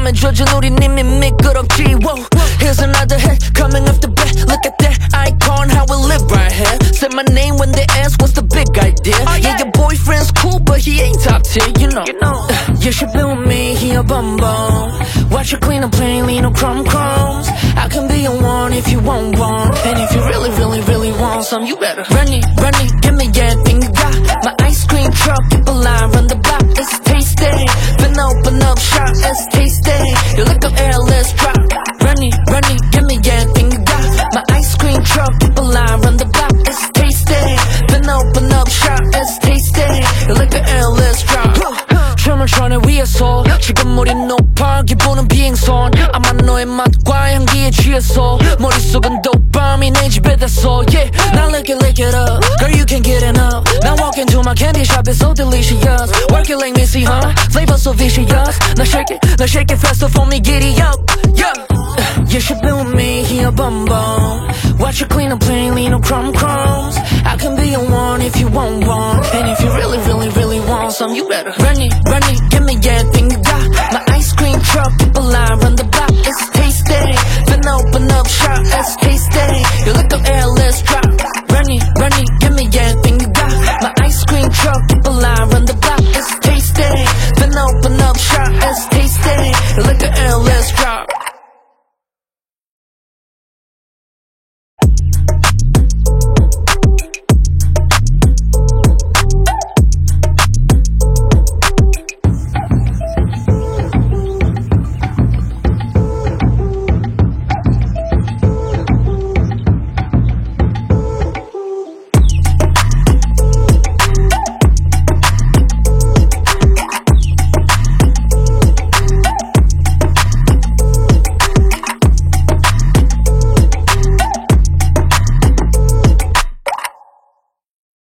맘에 젖은 우린 이미 미끄럽지. Whoa. Here's another hit coming off the bat. Look at that icon, how we live right here. Say my name when they ask what's the big idea. Yeah, your boyfriend's cool, but he ain't top tier, you know. You should be with me, he a bum bum. Watch you clean up plainly, no crumbs. I can be your one if you want one. And if you really, really, really want some, you better run it, give me everything you got. My ice cream truck, keep a line, run the block. It's tasty, then open up shop, it's tasty. You look up air, let's drop. Run it, give me everything you got. My ice cream truck, keep a line, run the block. It's tasty, then open up shop, it's tasty. You look up air, let's drop. 춤을 춰내 위에서 지금 물이 높아 기분은 비행선. 아마 너의 맛과 향기에 취해서 머릿속은 도파민 내 집에 됐어. Yeah, now lick it up. Girl, you can't get enough. Now walk into my candy shop, it's so delicious. Work it like Missy, huh? Flavor so vicious. Now shake it faster for me, giddy up. Yeah. You should be with me, he a bum bum. Watch you clean up plainly, no crumbs. I can be your one if you want one. And if you really, really, really want some, you better run it, give me everything you got. My ice cream truck, keep a line, run the block. It's tasty, then open up shop, it's tasty. You look up air, let's drop. Run it, give me everything you got. My ice cream truck, keep a line, run the block. It's tasty, then open up shop, it's tasty. You look up air, let's drop.